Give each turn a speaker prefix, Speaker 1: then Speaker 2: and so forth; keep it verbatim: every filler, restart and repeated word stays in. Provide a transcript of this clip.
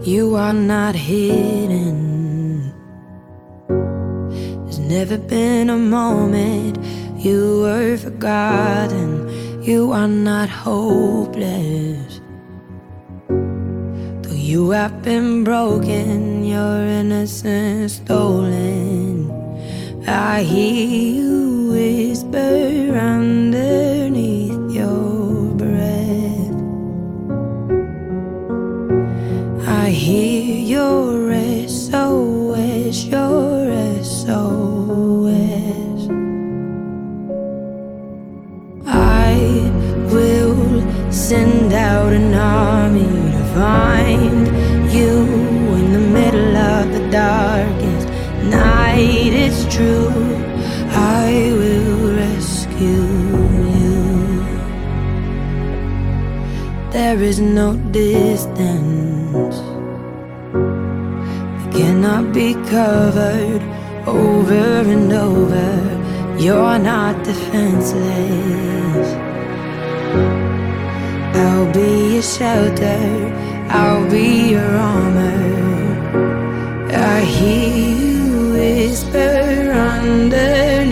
Speaker 1: You are not hidden. There's never been a moment you were forgotten. You are not hopeless. Though you have been broken, your innocence stolen, I hear you whisper underneath your breath. I hear your S O S, your S O S. I will send out an army to find you in the middle of the darkest night. It's true, I will rescue you. There is no distance that cannot be covered over and over. You're not defenseless. I'll be your shelter, I'll be your armor. I hear you whisper under